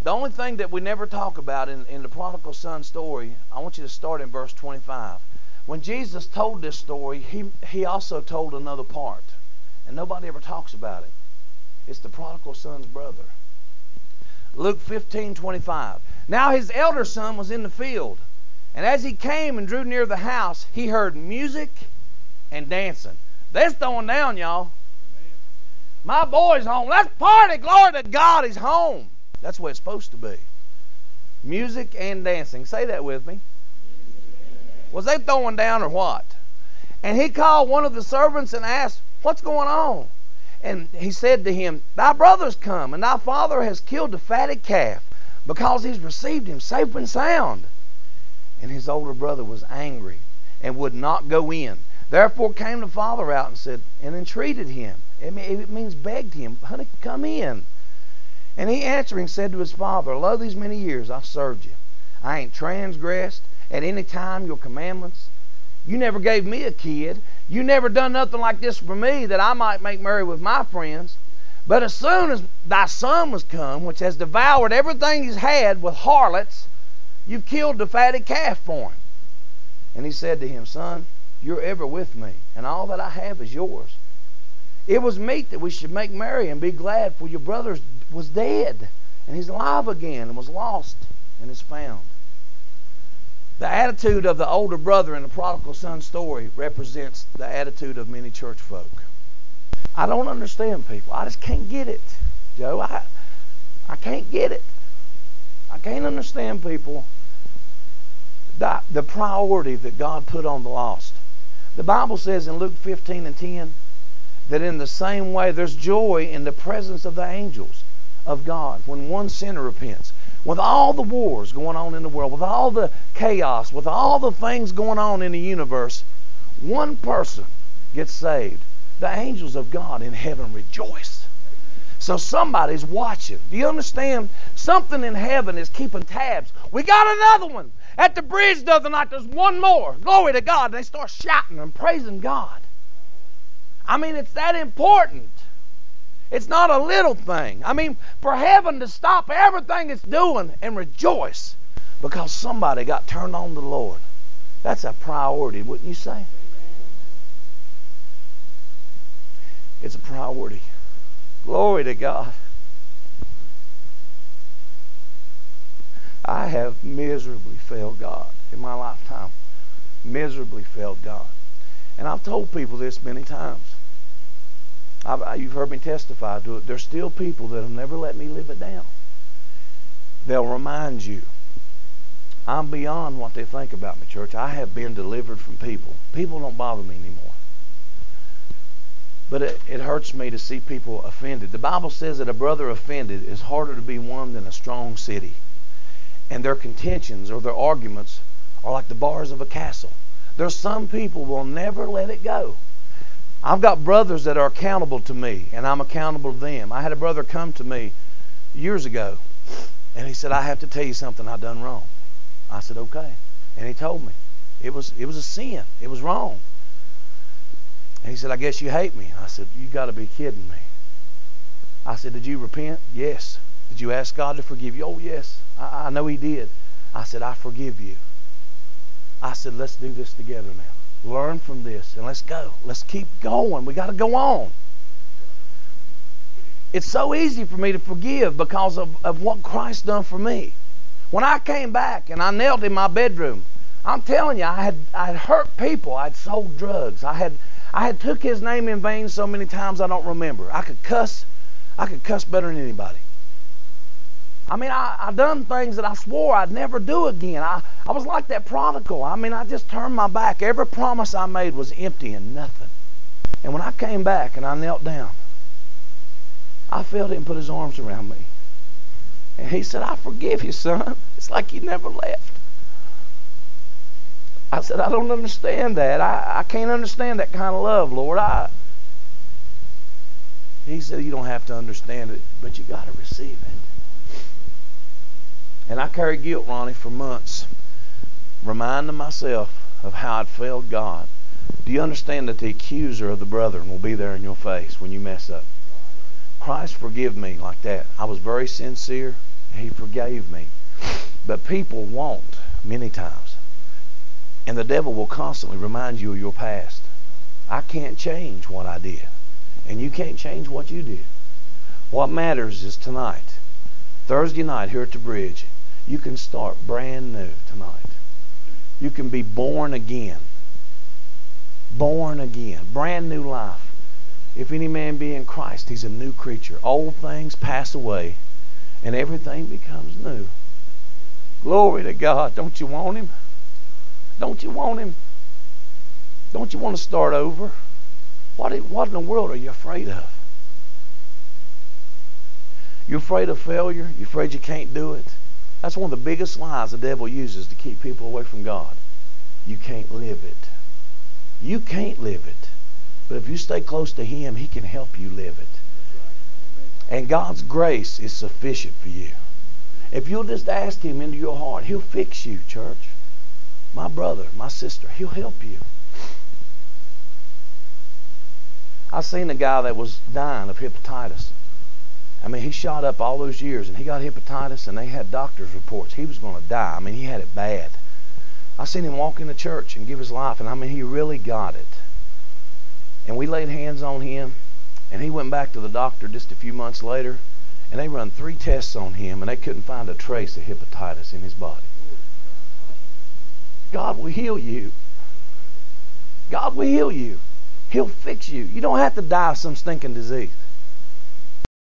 The only thing that we never talk about in the prodigal son story, I want you to start in verse 25. When Jesus told this story, he also told another part. And nobody ever talks about it. It's the prodigal son's brother. Luke 15:25. Now his elder son was in the field, and as he came and drew near the house, he heard music and dancing. They're throwing down, y'all. My boy's home. Let's party. Glory to God, he's home. That's what it's supposed to be. Music and dancing. Say that with me. Was they throwing down or what? And he called one of the servants and asked, what's going on? And he said to him, thy brother's come, and thy father has killed the fatted calf, because he's received him safe and sound. And his older brother was angry and would not go in. Therefore came the father out and said, and entreated him. It means begged him, honey, come in. And he answering said to his father, lo, these many years I've served you. I ain't transgressed at any time your commandments. You never gave me a kid. You never done nothing like this for me, that I might make merry with my friends. But as soon as thy son was come, which has devoured everything he's had with harlots, you killed the fatted calf for him. And he said to him, son, you're ever with me, and all that I have is yours. It was meet that we should make merry and be glad, for your brother was dead, and he's alive again, and was lost, and is found. The attitude of the older brother in the prodigal son story represents the attitude of many church folk. I don't understand people. I just can't get it, Joe. I can't get it. I can't understand people, the priority that God put on the lost. The Bible says in Luke 15:10 that in the same way there's joy in the presence of the angels of God when one sinner repents. With all the wars going on in the world, with all the chaos, with all the things going on in the universe, one person gets saved. The angels of God in heaven rejoice. So somebody's watching. Do you understand? Something in heaven is keeping tabs. We got another one. At the bridge the other night, there's one more. Glory to God. They start shouting and praising God. I mean, it's that important. It's not a little thing. I mean, for heaven to stop everything it's doing and rejoice because somebody got turned on to the Lord. That's a priority, wouldn't you say? It's a priority. Glory to God. I have miserably failed God in my lifetime. Miserably failed God. And I've told people this many times. You've heard me testify to it. There's still people that have never let me live it down. They'll remind you. I'm beyond what they think about me, church. I have been delivered from people. People don't bother me anymore. But it hurts me to see people offended. The Bible says that a brother offended is harder to be won than a strong city. And their contentions or their arguments are like the bars of a castle. There's some people will never let it go. I've got brothers that are accountable to me, and I'm accountable to them. I had a brother come to me years ago, and he said, I have to tell you something I done wrong. I said, okay. And he told me. It was a sin. It was wrong. And he said, I guess you hate me. I said, you got to be kidding me. I said, did you repent? Yes. Did you ask God to forgive you? Oh, yes. I know he did. I said, I forgive you. I said, let's do this together now. Learn from this and let's go. Let's keep going. We got to go on. It's so easy for me to forgive because of what Christ done for me. When I came back and I knelt in my bedroom, I'm telling you, I had hurt people. I'd sold drugs. I had took his name in vain so many times I don't remember. I could cuss better than anybody. I mean, I done things that I swore I'd never do again. I was like that prodigal. I mean, I just turned my back. Every promise I made was empty and nothing. And when I came back and I knelt down, I felt him put his arms around me. And he said, I forgive you, son. It's like you never left. I said, I don't understand that. I can't understand that kind of love, Lord. He said, you don't have to understand it, but you got to receive it. And I carried guilt, Ronnie, for months, reminding myself of how I'd failed God. Do you understand that the accuser of the brethren will be there in your face when you mess up? Christ forgive me like that. I was very sincere. He forgave me. But people won't many times. And the devil will constantly remind you of your past. I can't change what I did. And you can't change what you did. What matters is tonight, Thursday night here at the bridge, you can start brand new tonight. You can be born again. Born again. Brand new life. If any man be in Christ, he's a new creature. Old things pass away and everything becomes new. Glory to God. Don't you want him? Don't you want him? Don't you want to start over? What in the world are you afraid of? You're afraid of failure? You're afraid you can't do it? That's one of the biggest lies the devil uses to keep people away from God. You can't live it. You can't live it. But if you stay close to him, he can help you live it. And God's grace is sufficient for you. If you'll just ask him into your heart, he'll fix you, church. My brother, my sister, he'll help you. I seen a guy that was dying of hepatitis. I mean, he shot up all those years and he got hepatitis and they had doctor's reports. He was going to die. I mean, he had it bad. I seen him walk into church and give his life, and I mean, he really got it. And we laid hands on him, and he went back to the doctor just a few months later, and they run 3 tests on him, and they couldn't find a trace of hepatitis in his body. God will heal you. God will heal you. He'll fix you. You don't have to die of some stinking disease.